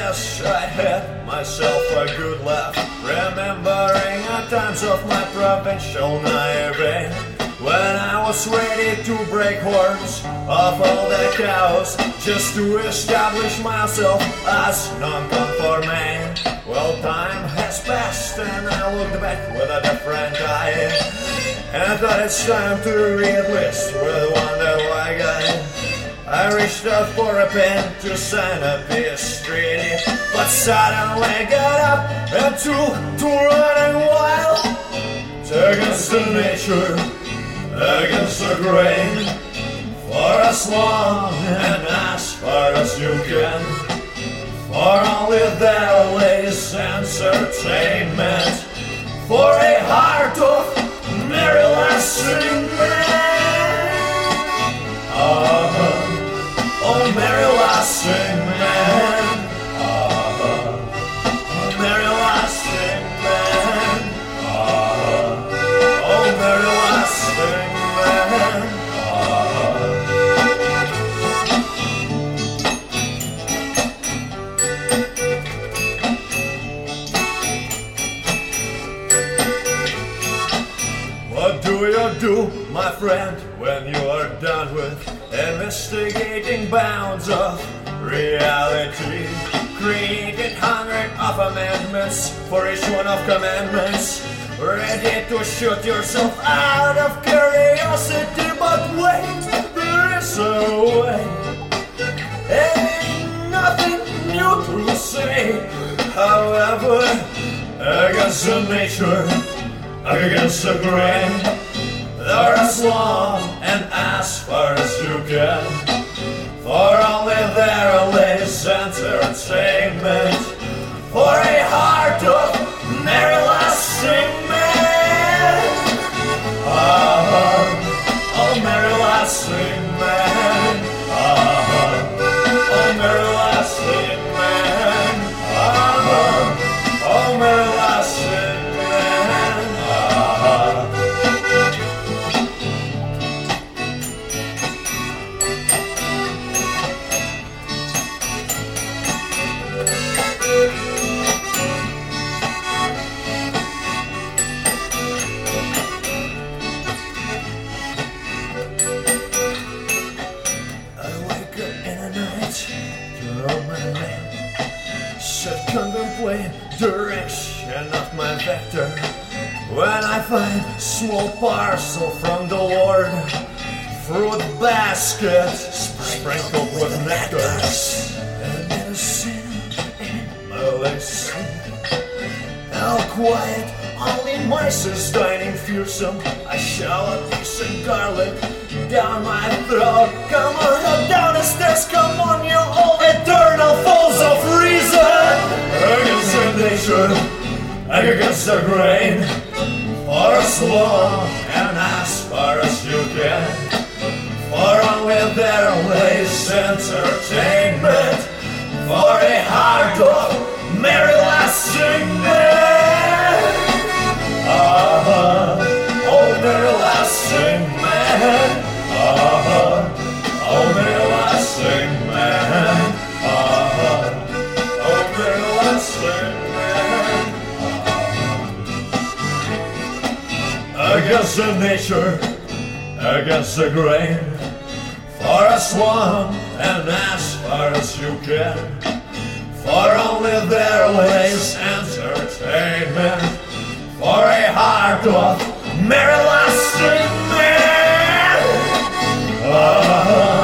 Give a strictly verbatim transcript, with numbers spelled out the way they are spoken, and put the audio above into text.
Yes, I had myself a good laugh, remembering the times of my provincial naivete, when I was ready to break horns of all the cows, just to establish myself as non-conforming. Well, time has passed and I looked back with a different eye, and I thought it's time to re-enlist with Wonder Why Guy. I reached out for a pen to sign a peace treaty, but suddenly got up and took to running wild, against the nature, against the grain, for as long and as far as you can, for only there lays entertainment, for a heart of merry lasting man. Uh-huh. Oh, merry lasting man. Uh-huh. Oh, merry lasting man. Uh-huh. Oh, merry lasting man. Uh-huh. What do you do, my friend, when you are done with investigating bounds of reality, creating hundred of amendments for each one of commandments, ready to shoot yourself out of curiosity? But wait, there is a way, ain't nothing new to say. However, against the nature, against the grain, there as long and as far as you can, for only there lays entertainment, for a heart of merry lasting man. Uh-huh. Oh, merry lasting man. Uh-huh. Oh, merry lasting man. Uh-huh. Oh, merry lasting man. Uh-huh. Contemplate direction of my vector, when I find small parcel from the Lord, fruit basket sprinkled with nectar, and medicine in medicine. All quiet, only mice is dining fearsome. I shall a piece of garlic down my throat. Come on, up down the stairs, come on, you all eternal fools of reason. Against the nature, against the grain, for as long and as far as you can, for only there lays entertainment, for a heart of merry lasting man. Uh-huh. Oh, merry lasting man. Uh-huh. Oh, merry lasting man. Uh-huh. Oh, merry lasting man. Uh-huh. Against the nature, against the grain, for as long and as far as you can, for only there lays entertainment, for a heart of merry lasting man. Uh-huh.